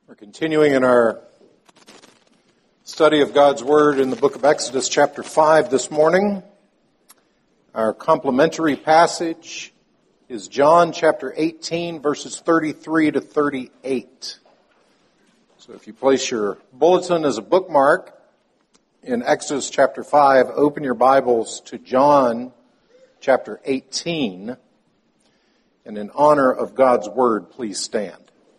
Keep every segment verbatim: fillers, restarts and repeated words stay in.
We're continuing in our study of God's Word in the book of Exodus chapter five this morning. Our complementary passage is John chapter eighteen, verses thirty-three to thirty-eight. So if you place your bulletin as a bookmark in Exodus chapter five, open your Bibles to John chapter eighteen, and in honor of God's Word, please stand.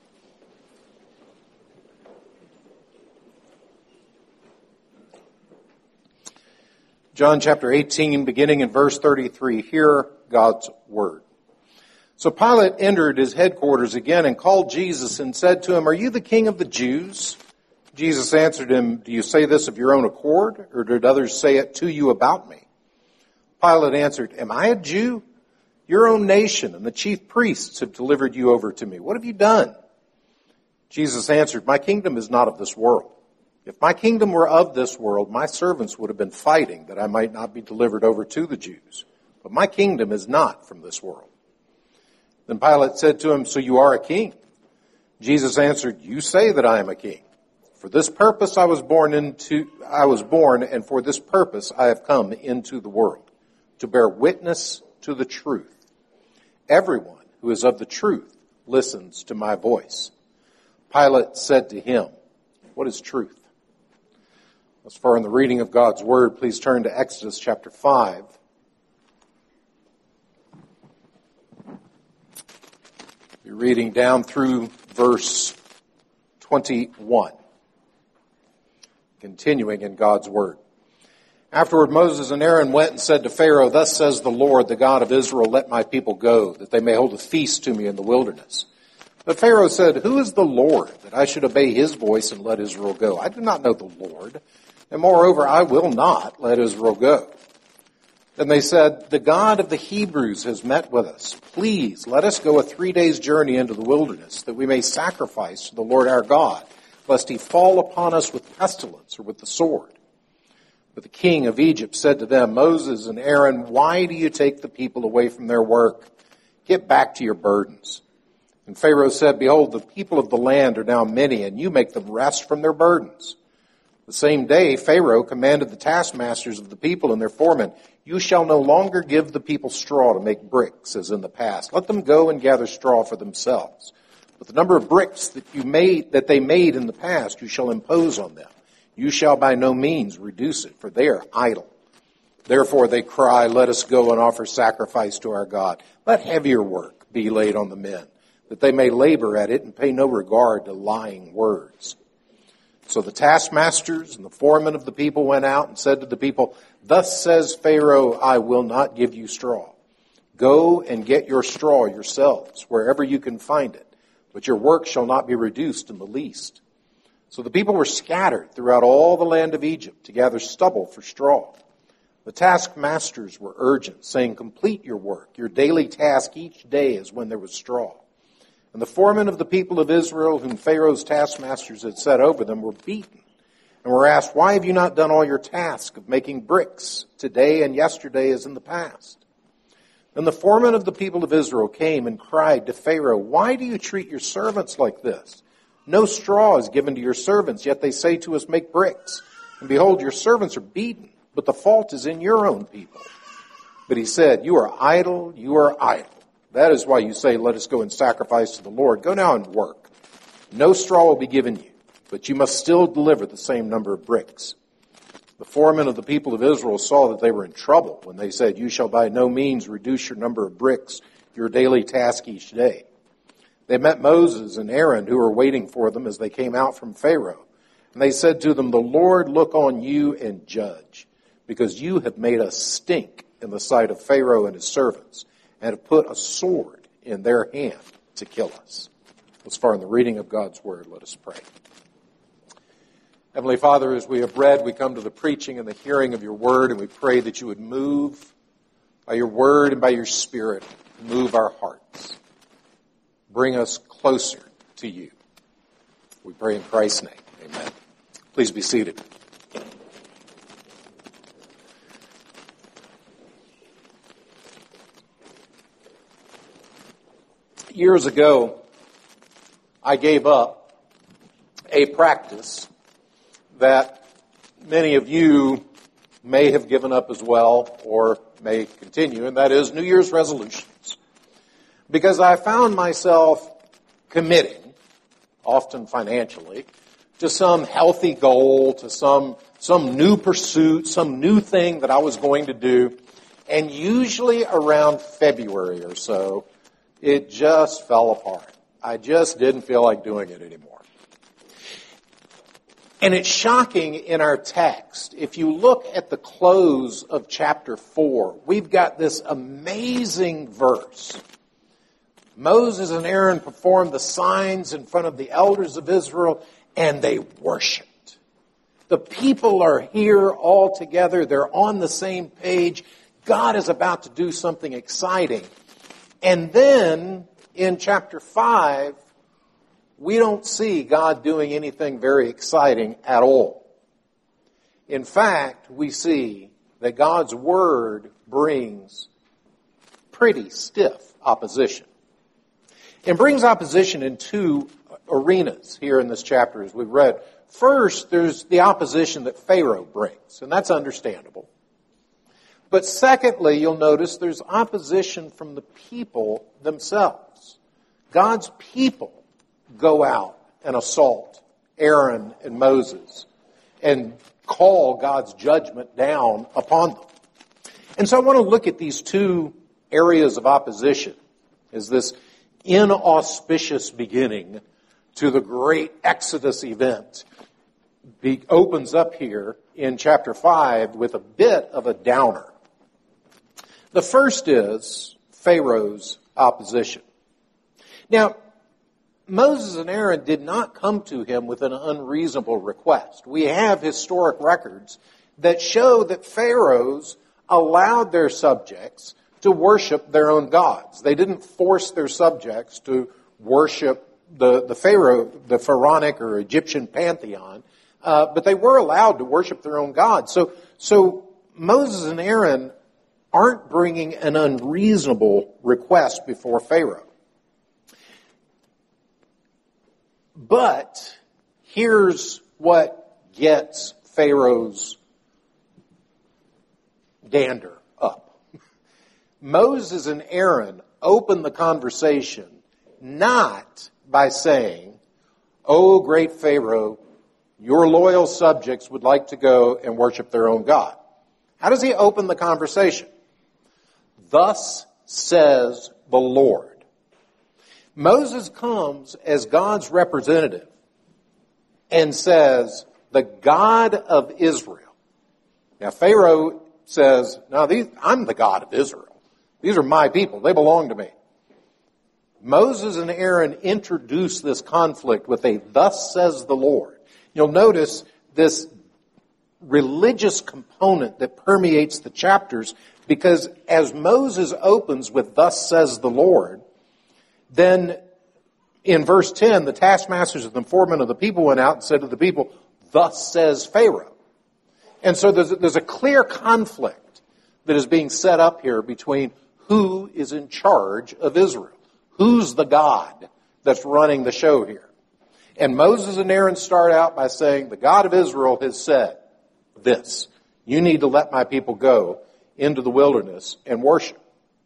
John chapter eighteen, beginning in verse thirty-three, hear God's word. So Pilate entered his headquarters again and called Jesus and said to him, "Are you the king of the Jews?" Jesus answered him, "Do you say this of your own accord, or did others say it to you about me?" Pilate answered, "Am I a Jew? Your own nation and the chief priests have delivered you over to me. What have you done?" Jesus answered, "My kingdom is not of this world. If my kingdom were of this world, my servants would have been fighting that I might not be delivered over to the Jews. But my kingdom is not from this world." Then Pilate said to him, "So you are a king?" Jesus answered, "You say that I am a king. For this purpose I was born into, I was born, and for this purpose I have come into the world, to bear witness to the truth. Everyone who is of the truth listens to my voice." Pilate said to him, "What is truth?" As far in the reading of God's Word, please turn to Exodus chapter five. We're reading down through verse twenty-one. Continuing in God's Word. Afterward, Moses and Aaron went and said to Pharaoh, "Thus says the Lord, the God of Israel, let my people go, that they may hold a feast to me in the wilderness." But Pharaoh said, "Who is the Lord, that I should obey his voice and let Israel go? I do not know the Lord. And moreover, I will not let Israel go." Then they said, "The God of the Hebrews has met with us. Please let us go a three days journey into the wilderness, that we may sacrifice to the Lord our God, lest he fall upon us with pestilence or with the sword." But the king of Egypt said to them, "Moses and Aaron, why do you take the people away from their work? Get back to your burdens." And Pharaoh said, "Behold, the people of the land are now many, and you make them rest from their burdens." The same day, Pharaoh commanded the taskmasters of the people and their foremen, "You shall no longer give the people straw to make bricks, as in the past. Let them go and gather straw for themselves. But the number of bricks that you made, that they made in the past, you shall impose on them. You shall by no means reduce it, for they are idle. Therefore they cry, 'Let us go and offer sacrifice to our God.' Let heavier work be laid on the men, that they may labor at it and pay no regard to lying words." So the taskmasters and the foremen of the people went out and said to the people, "Thus says Pharaoh, I will not give you straw. Go and get your straw yourselves, wherever you can find it, but your work shall not be reduced in the least." So the people were scattered throughout all the land of Egypt to gather stubble for straw. The taskmasters were urgent, saying, "Complete your work. Your daily task each day is when there was straw." And the foremen of the people of Israel, whom Pharaoh's taskmasters had set over them, were beaten and were asked, "Why have you not done all your task of making bricks today and yesterday as in the past?" Then the foremen of the people of Israel came and cried to Pharaoh, "Why do you treat your servants like this? No straw is given to your servants, yet they say to us, 'Make bricks.' And behold, your servants are beaten, but the fault is in your own people." But he said, "You are idle, you are idle. That is why you say, 'Let us go and sacrifice to the Lord.' Go now and work. No straw will be given you, but you must still deliver the same number of bricks." The foremen of the people of Israel saw that they were in trouble when they said, "You shall by no means reduce your number of bricks, your daily task each day." They met Moses and Aaron, who were waiting for them as they came out from Pharaoh. And they said to them, "The Lord look on you and judge, because you have made us stink in the sight of Pharaoh and his servants, and have put a sword in their hand to kill us." As far in the reading of God's Word, let us pray. Heavenly Father, as we have read, we come to the preaching and the hearing of your Word, and we pray that you would move by your Word and by your Spirit, move our hearts. Bring us closer to you. We pray in Christ's name. Amen. Please be seated. Years ago, I gave up a practice that many of you may have given up as well or may continue, and that is New Year's resolutions. Because I found myself committing, often financially, to some healthy goal, to some some new pursuit, some new thing that I was going to do. And usually around February or so, it just fell apart. I just didn't feel like doing it anymore. And it's shocking in our text. If you look at the close of chapter four, we've got this amazing verse. Moses and Aaron performed the signs in front of the elders of Israel, and they worshiped. The people are here all together. They're on the same page. God is about to do something exciting. And then in chapter five, we don't see God doing anything very exciting at all. In fact, we see that God's word brings pretty stiff opposition. It brings opposition in two arenas here in this chapter, as we've read. First, there's the opposition that Pharaoh brings, and that's understandable. But secondly, you'll notice there's opposition from the people themselves. God's people go out and assault Aaron and Moses and call God's judgment down upon them. And so I want to look at these two areas of opposition as this inauspicious beginning to the great Exodus event be, opens up here in chapter five with a bit of a downer. The first is Pharaoh's opposition. Now, Moses and Aaron did not come to him with an unreasonable request. We have historic records that show that pharaohs allowed their subjects to worship their own gods. They didn't force their subjects to worship the, the pharaoh, the pharaonic or Egyptian pantheon, uh, but they were allowed to worship their own gods. So, so Moses and Aaron aren't bringing an unreasonable request before Pharaoh. But here's what gets Pharaoh's dander up. Moses and Aaron open the conversation not by saying, "Oh, great Pharaoh, your loyal subjects would like to go and worship their own God." How does he open the conversation? "Thus says the Lord." Moses comes as God's representative and says, "The God of Israel." Now, Pharaoh says, "No, these, I'm the God of Israel. These are my people. They belong to me." Moses and Aaron introduce this conflict with a "thus says the Lord." You'll notice this religious component that permeates the chapters, because as Moses opens with "thus says the Lord," then in verse ten, the taskmasters and the foremen of the people went out and said to the people, "Thus says Pharaoh." And so there's a, there's a clear conflict that is being set up here between who is in charge of Israel. Who's the God that's running the show here? And Moses and Aaron start out by saying, "The God of Israel has said this. You need to let my people go into the wilderness and worship."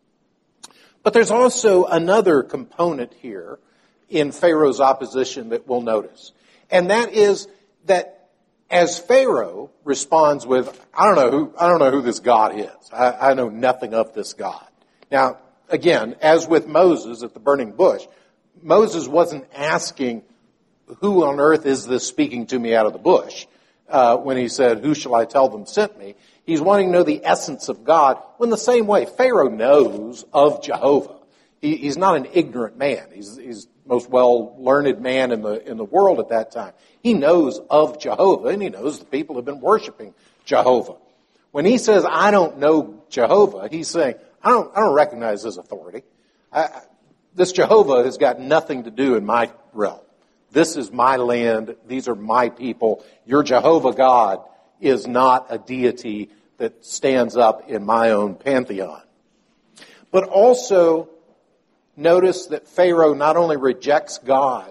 But there's also another component here in Pharaoh's opposition that we'll notice. And that is that as Pharaoh responds with, I don't know who, I don't know who this God is. I, I know nothing of this God. Now, again, as with Moses at the burning bush, Moses wasn't asking, "Who on earth is this speaking to me out of the bush?" Uh, when he said, "Who shall I tell them sent me?" He's wanting to know the essence of God. Well, in the same way, Pharaoh knows of Jehovah. He, he's not an ignorant man. He's, he's the most well-learned man in the, in the world at that time. He knows of Jehovah, and he knows the people have been worshiping Jehovah. When he says, "I don't know Jehovah," he's saying, I don't, I don't recognize his authority. I, this Jehovah has got nothing to do in my realm. This is my land. These are my people. Your Jehovah God is not a deity that stands up in my own pantheon. But also notice that Pharaoh not only rejects God,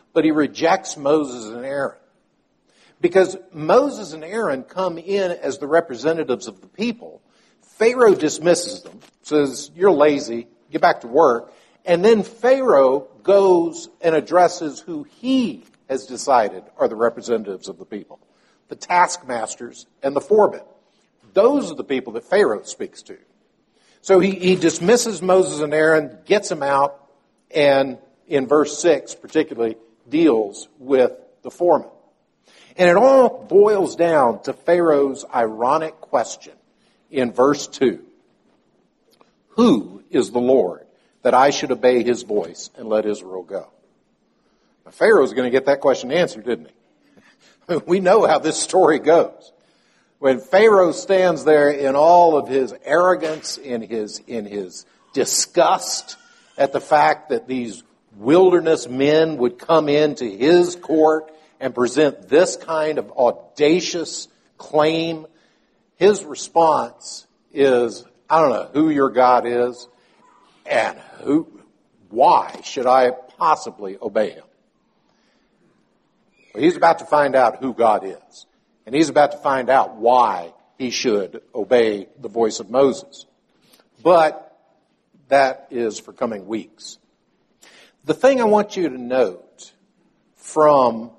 but he rejects Moses and Aaron. Because Moses and Aaron come in as the representatives of the people. Pharaoh dismisses them, says, you're lazy, get back to work. And then Pharaoh goes and addresses who he has decided are the representatives of the people. The taskmasters and the foremen. Those are the people that Pharaoh speaks to. So he, he dismisses Moses and Aaron, gets them out, and in verse six particularly deals with the foreman. And it all boils down to Pharaoh's ironic question in verse two. Who is the Lord that I should obey his voice and let Israel go? Now, Pharaoh's going to get that question answered, didn't he? We know how this story goes. When Pharaoh stands there in all of his arrogance, in his, in his disgust at the fact that these wilderness men would come into his court and present this kind of audacious claim, his response is, I don't know who your God is, and who, why should I possibly obey him? Well, he's about to find out who God is. And he's about to find out why he should obey the voice of Moses. But that is for coming weeks. The thing I want you to note from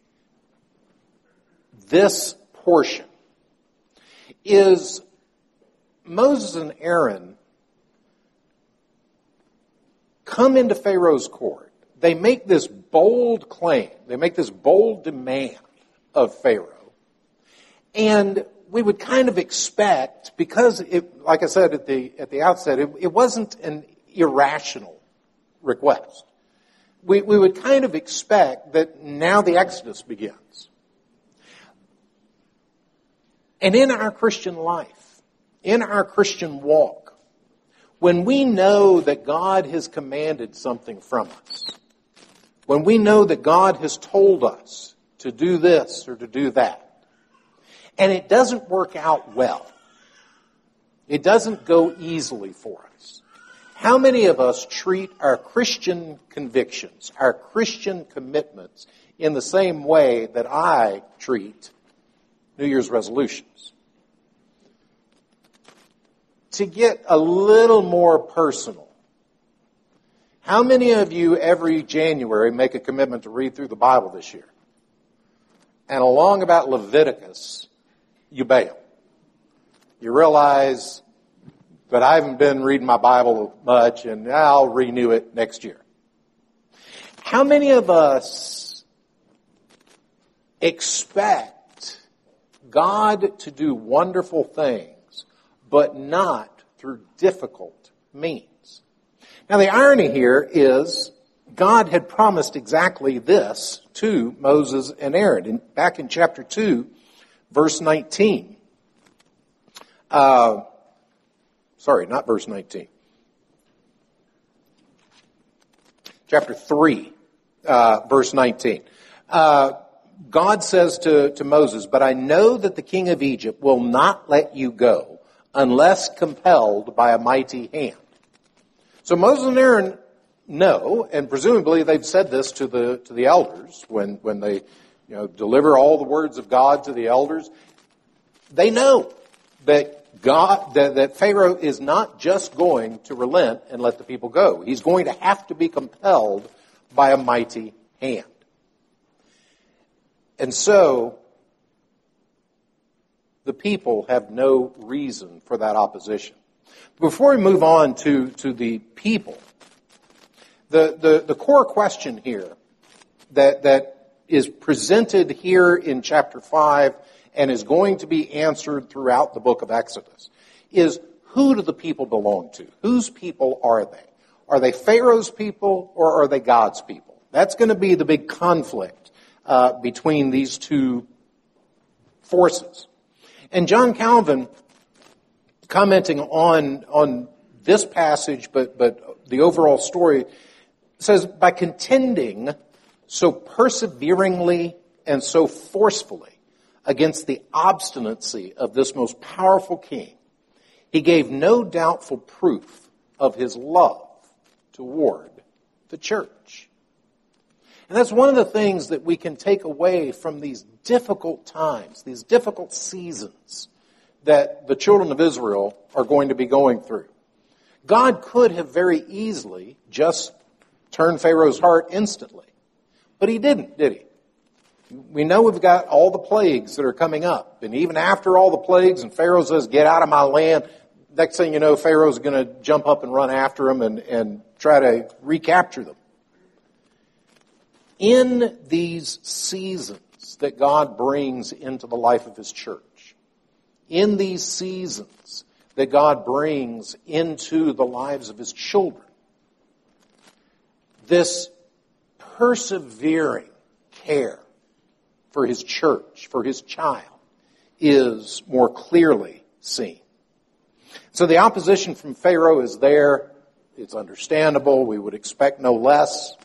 this portion is Moses and Aaron come into Pharaoh's court. They make this bold claim. They make this bold demand of Pharaoh. And we would kind of expect, because it, like I said at the at the outset, it, it wasn't an irrational request. We, we would kind of expect that now the Exodus begins. And in our Christian life, in our Christian walk, when we know that God has commanded something from us, when we know that God has told us to do this or to do that, and it doesn't work out well, it doesn't go easily for us, how many of us treat our Christian convictions, our Christian commitments, in the same way that I treat New Year's resolutions? To get a little more personal, how many of you every January make a commitment to read through the Bible this year? And along about Leviticus, you bail. You realize, but I haven't been reading my Bible much, and I'll renew it next year. How many of us expect God to do wonderful things, but not through difficult means? Now, the irony here is God had promised exactly this to Moses and Aaron. In, back in chapter two, verse nineteen. Uh, sorry, not verse nineteen. Chapter three, uh, verse nineteen. Uh, God says to, to Moses, "But I know that the king of Egypt will not let you go unless compelled by a mighty hand." So Moses and Aaron know, and presumably they've said this to the to the elders when, when they you know deliver all the words of God to the elders. They know that God that, that Pharaoh is not just going to relent and let the people go. He's going to have to be compelled by a mighty hand. And so the people have no reason for that opposition. Before we move on to, to the people, the, the, the core question here that, that is presented here in chapter five and is going to be answered throughout the book of Exodus is, who do the people belong to? Whose people are they? Are they Pharaoh's people or are they God's people? That's going to be the big conflict uh, between these two forces. And John Calvin, commenting on on this passage, but but the overall story, says, by contending so perseveringly and so forcefully against the obstinacy of this most powerful king, he gave no doubtful proof of his love toward the church. And that's one of the things that we can take away from these difficult times, these difficult seasons that the children of Israel are going to be going through. God could have very easily just turned Pharaoh's heart instantly, but he didn't, did he? We know we've got all the plagues that are coming up, and even after all the plagues and Pharaoh says, get out of my land, next thing you know, Pharaoh's going to jump up and run after them and, and try to recapture them. In these seasons that God brings into the life of His church, in these seasons that God brings into the lives of His children, this persevering care for His church, for His child, is more clearly seen. So the opposition from Pharaoh is there. It's understandable. We would expect no less.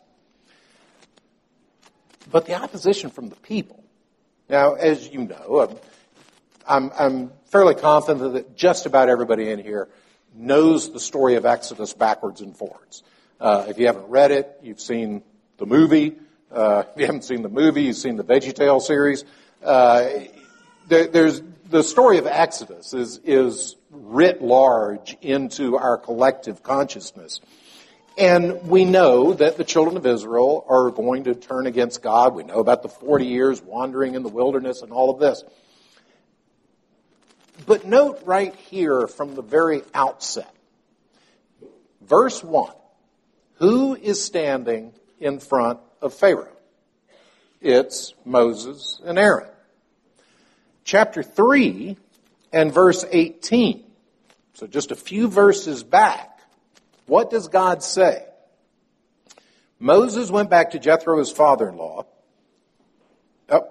But the opposition from the people. Now, as you know, I'm, I'm fairly confident that just about everybody in here knows the story of Exodus backwards and forwards. Uh, if you haven't read it, you've seen the movie. Uh, if you haven't seen the movie, you've seen the VeggieTale series. Uh, there, there's the story of Exodus is is writ large into our collective consciousness. And we know that the children of Israel are going to turn against God. We know about the forty years wandering in the wilderness and all of this. But note right here from the very outset, verse one, who is standing in front of Pharaoh? It's Moses and Aaron. Chapter three and verse eighteen, so just a few verses back, what does God say? Moses went back to Jethro, his father-in-law. Oh.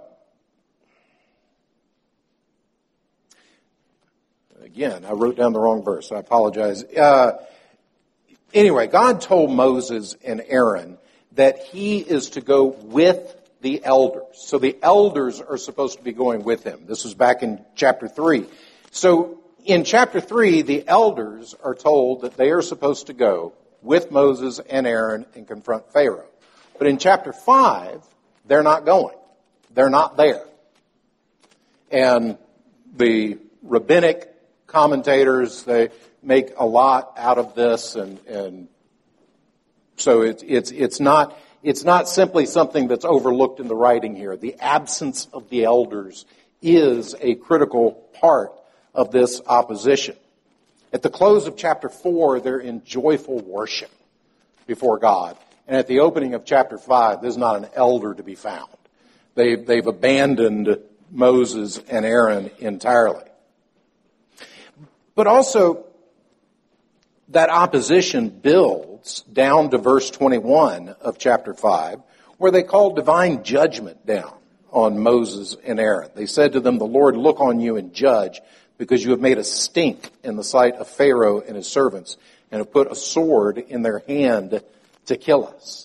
Again, I wrote down the wrong verse. I apologize. Uh, anyway, God told Moses and Aaron that he is to go with the elders. So the elders are supposed to be going with him. This was back in chapter three. So in chapter three, the elders are told that they are supposed to go with Moses and Aaron and confront Pharaoh. But in chapter five, they're not going. They're not there. And the rabbinic commentators, they make a lot out of this, and, and so it's it's it's not it's not simply something that's overlooked in the writing here. The absence of the elders is a critical part of this opposition. At the close of chapter four, they're in joyful worship before God. And at the opening of chapter five, there's not an elder to be found. They, they've abandoned Moses and Aaron entirely. But also, that opposition builds down to verse twenty-one of chapter five, where they call divine judgment down on Moses and Aaron. They said to them, the Lord look on you and judge, because you have made a stink in the sight of Pharaoh and his servants, and have put a sword in their hand to kill us.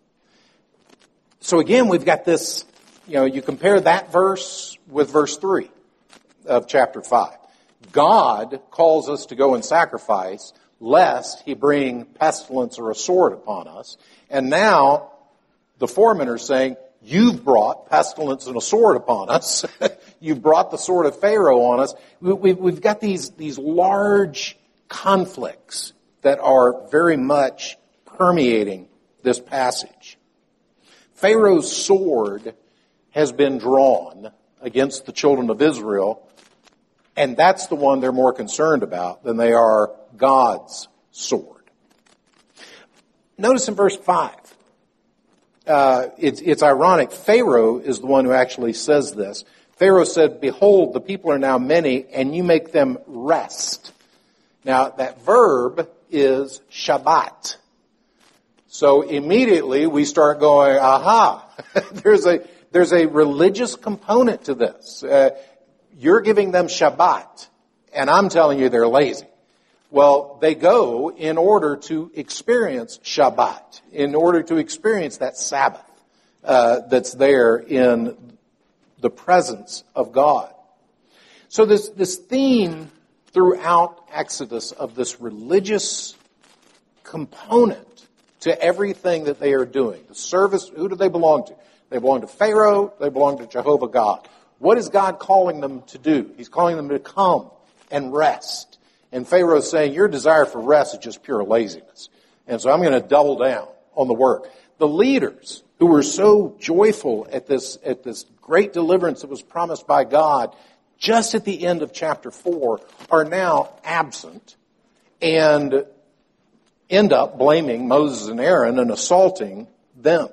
So again, we've got this, you know, you compare that verse with verse three of chapter five. God calls us to go and sacrifice, lest he bring pestilence or a sword upon us. And now the foremen are saying, you've brought pestilence and a sword upon us. You've brought the sword of Pharaoh on us. We've got these, these large conflicts that are very much permeating this passage. Pharaoh's sword has been drawn against the children of Israel, and that's the one they're more concerned about than they are God's sword. Notice in verse five. Uh, it's, it's ironic. Pharaoh is the one who actually says this. Pharaoh said, behold, the people are now many, and you make them rest. Now, that verb is Shabbat. So immediately we start going, aha, there's a, there's a religious component to this. Uh, you're giving them Shabbat, and I'm telling you they're lazy. Well, they go in order to experience Shabbat, in order to experience that Sabbath uh, that's there in the presence of God. So this, this theme throughout Exodus of this religious component to everything that they are doing. The service, who do they belong to? They belong to Pharaoh, they belong to Jehovah God. What is God calling them to do? He's calling them to come and rest. And Pharaoh is saying, your desire for rest is just pure laziness. And so I'm going to double down on the work. The leaders who were so joyful at this, at this great deliverance that was promised by God just at the end of chapter four are now absent and end up blaming Moses and Aaron and assaulting them.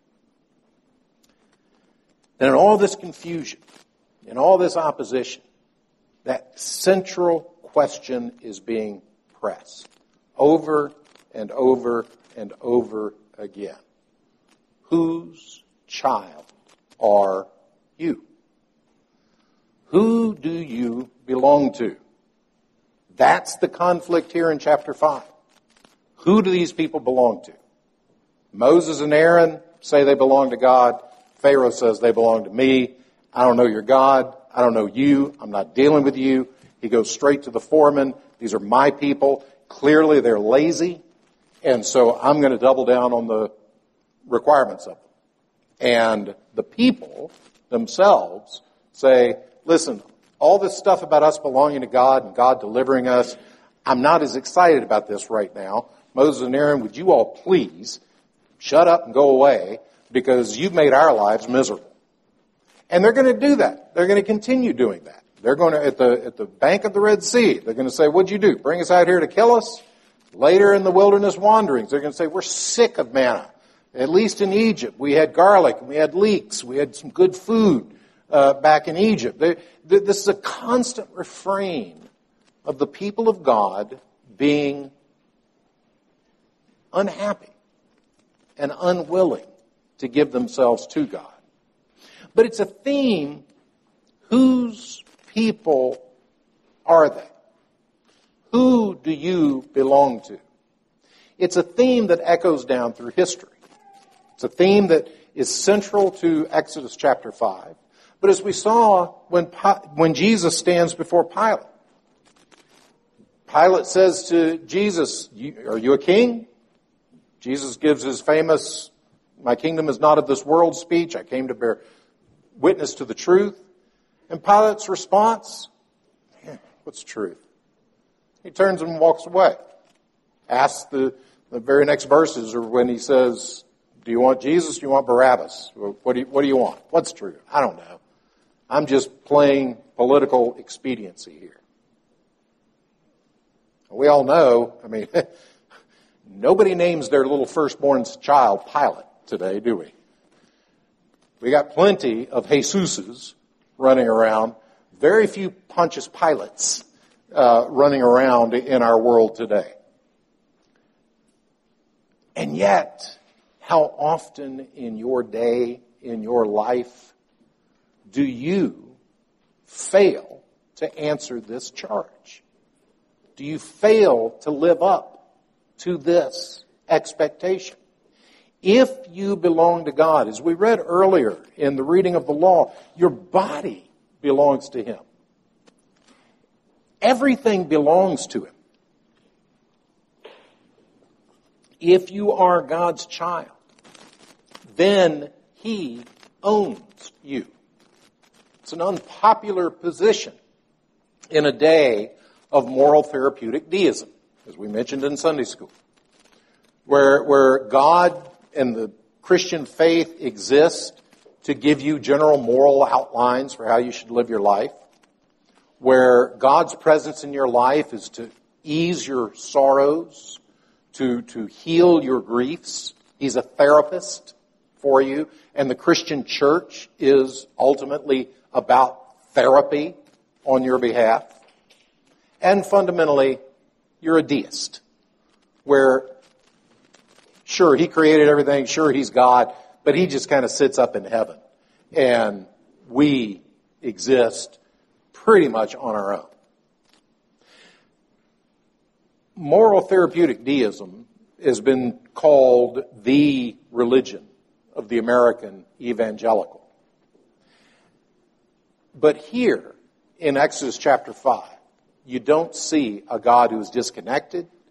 And in all this confusion, in all this opposition, that central question is being pressed over and over and over again. Whose child are you? Who do you belong to? That's the conflict here in chapter five. Who do these people belong to? Moses and Aaron say they belong to God. Pharaoh says they belong to me. I don't know your God. I don't know you. I'm not dealing with you. He goes straight to the foreman. These are my people. Clearly they're lazy. And so I'm going to double down on the requirements of them. And the people themselves say, listen, all this stuff about us belonging to God and God delivering us, I'm not as excited about this right now. Moses and Aaron, would you all please shut up and go away because you've made our lives miserable. And they're going to do that. They're going to continue doing that. They're going to, at the, at the bank of the Red Sea, they're going to say, what'd you do? Bring us out here to kill us? Later in the wilderness wanderings, they're going to say, we're sick of manna. At least in Egypt, we had garlic, and we had leeks, we had some good food uh, back in Egypt. They, th- this is a constant refrain of the people of God being unhappy and unwilling to give themselves to God. But it's a theme, whose people are they? Who do you belong to? It's a theme that echoes down through history. It's a theme that is central to Exodus chapter five. But as we saw when, when Jesus stands before Pilate, Pilate says to Jesus, are you a king? Jesus gives his famous, my kingdom is not of this world speech. I came to bear witness to the truth. And Pilate's response, what's truth? He turns and walks away. Asks the, the very next verses are when he says, do you want Jesus? Do you want Barabbas? What do you, what do you want? What's true? I don't know. I'm just playing political expediency here. We all know, I mean, nobody names their little firstborn child Pilate today, do we? We got plenty of Jesuses running around. Very few Pontius Pilates uh, running around in our world today. And yet, how often in your day, in your life, do you fail to answer this charge? Do you fail to live up to this expectation? If you belong to God, as we read earlier in the reading of the law, your body belongs to Him. Everything belongs to Him. If you are God's child, then He owns you. It's an unpopular position in a day of moral therapeutic deism, as we mentioned in Sunday school, where, where God and the Christian faith exist to give you general moral outlines for how you should live your life, where God's presence in your life is to ease your sorrows, to, to heal your griefs. He's a therapist for you, and the Christian church is ultimately about therapy on your behalf. And fundamentally, you're a deist, where sure, He created everything, sure, He's God, but He just kind of sits up in heaven. And we exist pretty much on our own. Moral therapeutic deism has been called the religion of the American evangelical. But here, in Exodus chapter five, you don't see a God who is disconnected.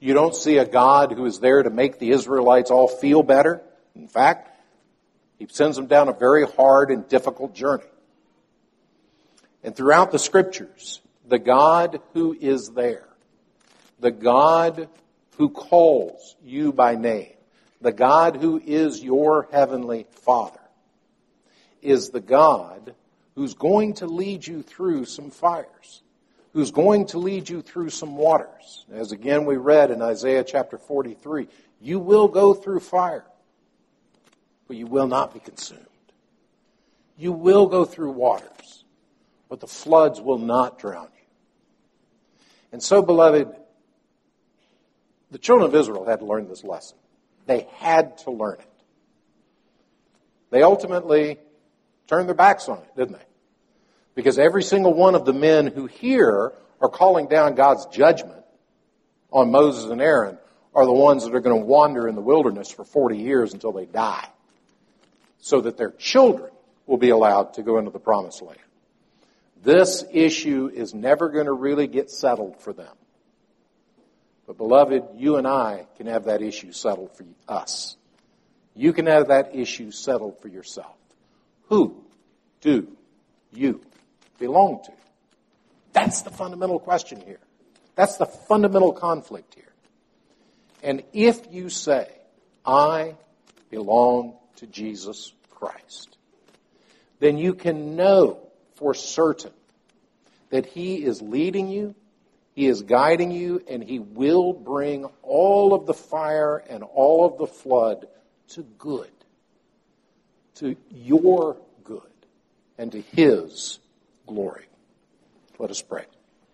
You don't see a God who is there to make the Israelites all feel better. In fact, he sends them down a very hard and difficult journey. And throughout the Scriptures, the God who is there, the God who calls you by name, the God who is your heavenly Father, is the God who's going to lead you through some fires, who's going to lead you through some waters. As again we read in Isaiah chapter forty-three, you will go through fire, but you will not be consumed. You will go through waters, but the floods will not drown you. And so, beloved, the children of Israel had to learn this lesson. They had to learn it. They ultimately turned their backs on it, didn't they? Because every single one of the men who here are calling down God's judgment on Moses and Aaron are the ones that are going to wander in the wilderness for forty years until they die, so that their children will be allowed to go into the promised land. This issue is never going to really get settled for them. But beloved, you and I can have that issue settled for us. You can have that issue settled for yourself. Who do you belong to? That's the fundamental question here. That's the fundamental conflict here. And if you say, I belong to Jesus Christ, then you can know for certain that He is leading you, He is guiding you, and He will bring all of the fire and all of the flood to good, to your good, and to His glory. Let us pray.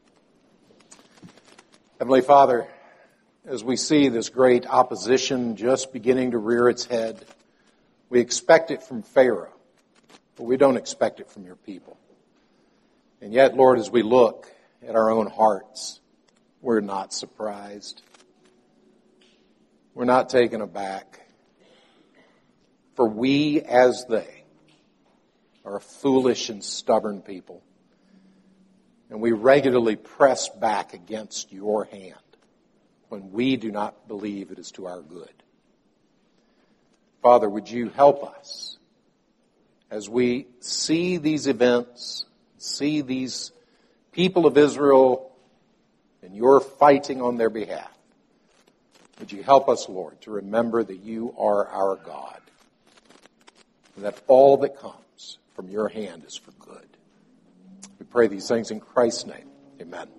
Heavenly Father, as we see this great opposition just beginning to rear its head, we expect it from Pharaoh, but we don't expect it from your people. And yet, Lord, as we look at our own hearts, we're not surprised. We're not taken aback. For we, as they, are a foolish and stubborn people. And we regularly press back against your hand when we do not believe it is to our good. Father, would you help us as we see these events, see these people of Israel, and you're fighting on their behalf. Would you help us, Lord, to remember that you are our God, and that all that comes from your hand is for good. We pray these things in Christ's name. Amen.